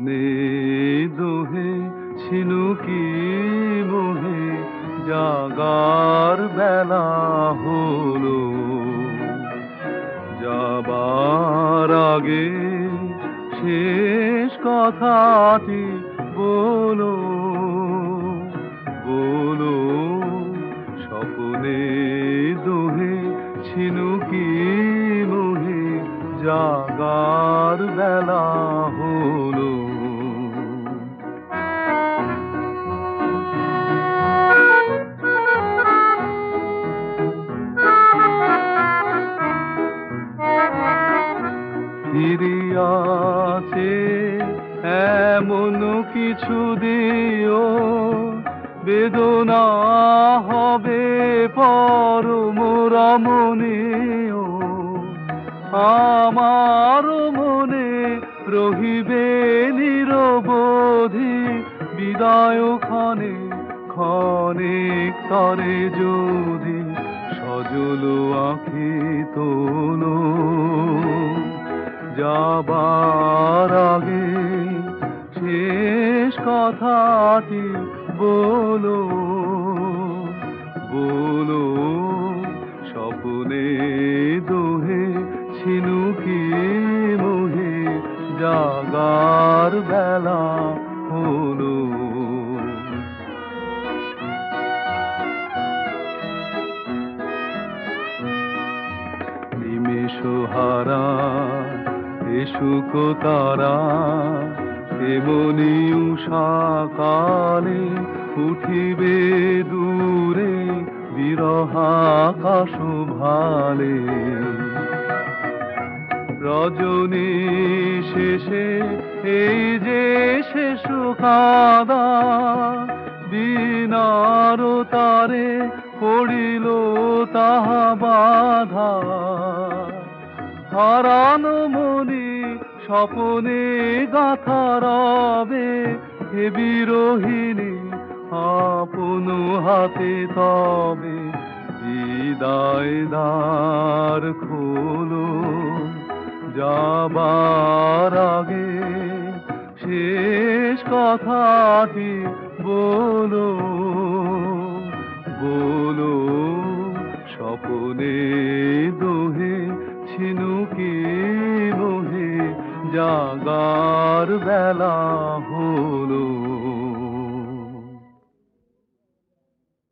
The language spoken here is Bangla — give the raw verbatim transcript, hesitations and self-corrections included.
স্বপনে দোহে ঝিনুকি মোহে জাগার বেলা হলো। যাবার আগে শেষ কথাটি বলো, বলো। স্বপনে দোহে ঝিনুকি মোহে জাগার বেলা হলো। ফিরিয়াছে এমন কিছু দিও, বেদনা হবে পরম রমণীয়। আমার মনে রহিবে নিরবধি বিদায় ক্ষণে ক্ষণে তরে যদি সজল আঁখি তোলো। যাবার আগে শেষ কথাটি বলো, বলো। স্বপনে দোহে ঝিনুকি মোহে জাগার বেলা হলো। নিমেষহারা সুখ তারা এমনি উষাকালে উঠিবে দূরে বিরহাকাশ ভালে। রজনী শেষে এই যে শেষ কাঁদা, দিনার তারে পড়িল তাহা বাধা। হারানো মনি স্বপনে গাথা রবে, হে বিরোহিণী আপন হাতে তবে বিদায় দ্বার খোলো। যাবার আগে শেষ কথাটি বলো, বলো। স্বপনে দোহে ঝিনুকি মোহে জাগার বেলা হলো।